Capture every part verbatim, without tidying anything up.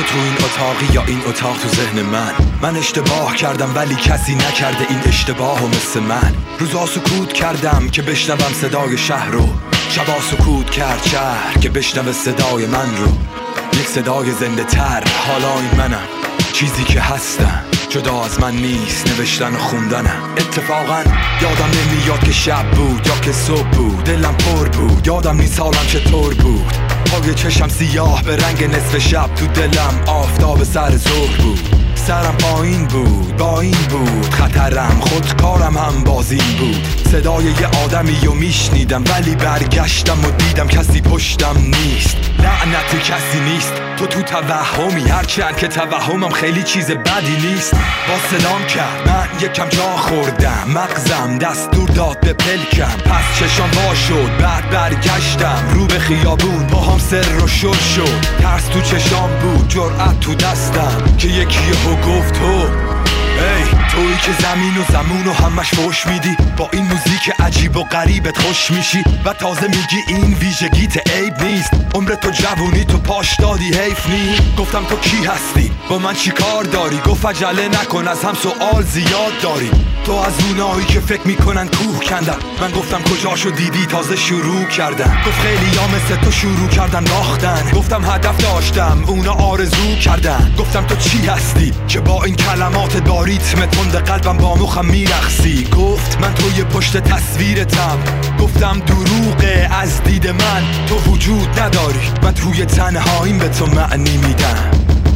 تو این اتاقی یا این اتاق تو ذهن من. من اشتباه کردم ولی کسی نکرده این اشتباهو مثل من. روزا سکوت کردم که بشنوم صدای شهر رو، شبا سکوت کرد شهر که بشنوه صدای من رو. یک صدای زنده تر، حالا این منم، چیزی که هستم جدا از من نیست، نوشتن و خوندنم. اتفاقا یادم نمیاد که شب بود یا که صبح بود، دلم پر بود، یادم نیست حالم چطور بود. پای چشم سیاه به رنگ نصف شب، تو دلم آفتاب سر ظهر بود. سرم پایین بود، با این بود خطرم، خود کارم هم بازین بود. صدای یه آدمی رو میشنیدم ولی برگشتم و دیدم کسی پشتم نیست. لعنت کسی نیست، تو تو توهمی، هرچند که توهمم خیلی چیز بدی نیست. با صدام کرد، من یکم جا خوردم، مغزم دستور داد به پلکم. پس چشام وا شد، بعد برگشتم رو به خیابون، با هم سر و شل شد. ترس تو چشام بود، جرأت تو دستم که یکی یهو گفت تو ای تویی که زمین و زمون و همش فوش میدی، با این موزیک عجیب و غریبت خوش میشی و تازه میگی این ویژگیت عیب نیست. عمر تو جوونی تو پاش دادی، حیف نی. گفتم تو کی هستی، با من چی کار داری؟ گفت عجله نکن، از هم سوال زیاد داری. تو از اونایی که فکر میکنن کوه کندن. من گفتم کجاشو دیدی، تازه شروع کردم. گفت خیلی ها مثل تو شروع کردن باختن. گفتم هدف داشتم، اونا آرزو کردن. گفتم تو چی هستی که با این کلمات با ریتم تند قلبم با مخم میرقصی؟ گفت من توی پشت تصویرتم. گفتم دروغه، از دید من تو وجود نداری، من توی تنهاییم به تو معنی میدم.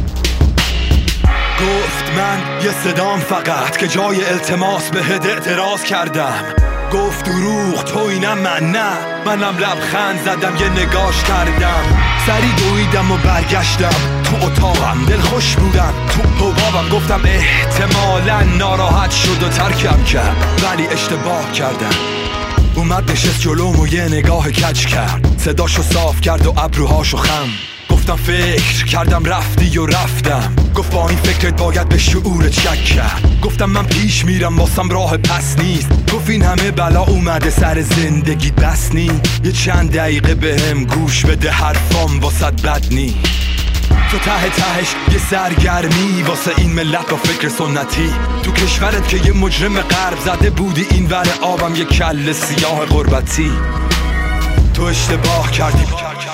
گفت من یه صدام فقط که جای التماس بهت اعتراض کردم. گفت دروغ تو اینم من نه، منم لبخند زدم یه نگاش کردم. سری دویدم و برگشتم تو اتاقم، دل خوش بودم تو حبابم. گفتم احتمالا ناراحت شد و ترکم کرد ولی اشتباه کردم. اومد نشست جلوم و یه نگاه کج کرد، صداشو صاف کرد و ابروهاشو خم. گفتم فکر کردم رفتی و رفتم. گفت با این فکرت باید به شعورت شک کرد. گفتم من پیش میرم، واسم راه پس نیست. گفت این همه بلا اومده سر زندگی بس نی. یه چند دقیقه بهم گوش بده، حرفام واسط بد نی. تو ته تهش یه سرگرمی واسه این ملت با فکر سنتی. تو کشورت که یه مجرم غرب زده بودی این ور آبم یه کل سیاه غربتی. تو اشتباه کردی.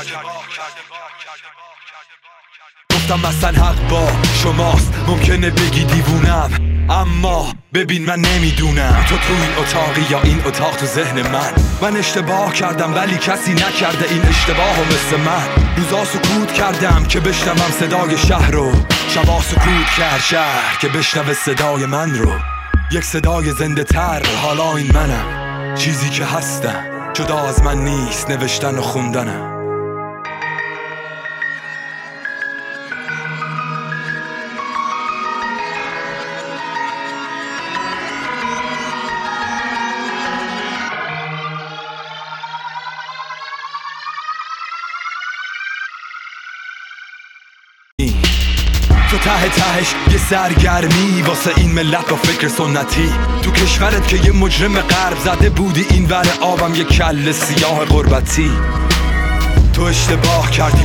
گفتم مثلا حق با شماست، ممکنه بگی دیوونم، اما ببین من نمیدونم تو تو این اتاقی یا این اتاق تو ذهن من. من اشتباه کردم ولی کسی نکرده این اشتباهو مثل من. روزا سکوت کردم که بشنوم صدای شهر رو، شبا سکوت کرد شهر که بشنوه صدای من رو. یک صدای زنده تر، حالا این منم، چیزی که هستم جدا از من نیست، نوشتن و خوندنم. تو ته تهش یه سرگرمی واسه این ملت با فکر سنتی. تو کشورت که یه مجرم غرب زده بودی این ور آبم یه کل سیاه غربتی. تو اشتباه کردی.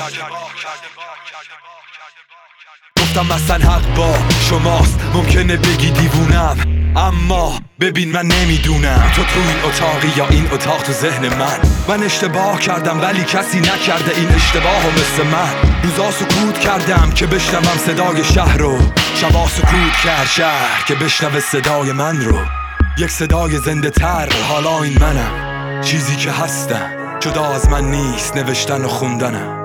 گفتم مثلا حق با شماست، ممکنه بگی دیوونم، اما ببین من نمیدونم تو تو این اتاقی یا این اتاق تو ذهن من. من اشتباه کردم ولی کسی نکرده این اشتباهو مثل من. روزا سکوت کردم که بشنوم صدای شهر رو، شبا سکوت کرد شهر که بشنوه صدای من رو. یک صدای زنده تر، حالا این منم، چیزی که هستم جدا از من نیست، نوشتن و خوندنم.